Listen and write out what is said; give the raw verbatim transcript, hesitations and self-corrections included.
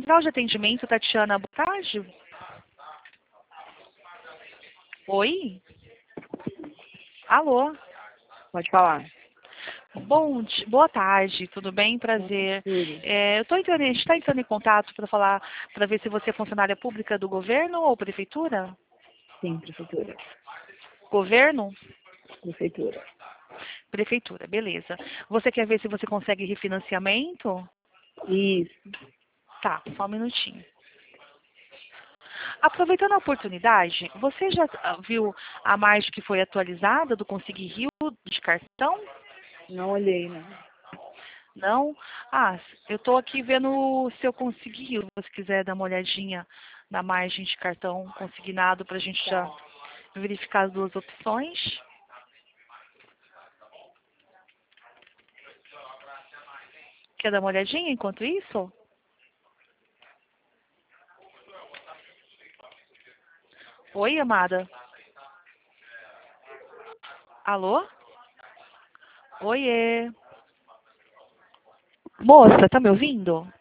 Central de Atendimento, Tatiana, boa tarde. Oi? Alô? Pode falar. Bom, di- boa tarde, tudo bem? Prazer. Tudo. É, eu tô entrando, a gente está entrando em contato para falar, para ver se você é funcionária pública do governo ou prefeitura? Sim, prefeitura. Governo? Prefeitura. Prefeitura, beleza. Você quer ver se você consegue refinanciamento? Isso. Tá, só um minutinho. Aproveitando a oportunidade, você já ah, viu a margem que foi atualizada do Consegui Rio de cartão? Não olhei, não. Não? Ah, eu estou aqui vendo se eu consegui. Se você quiser dar uma olhadinha na margem de cartão consignado para a gente já verificar as duas opções. Quer dar uma olhadinha enquanto isso? Oi, amada. Alô? Oiê. Moça, tá me ouvindo?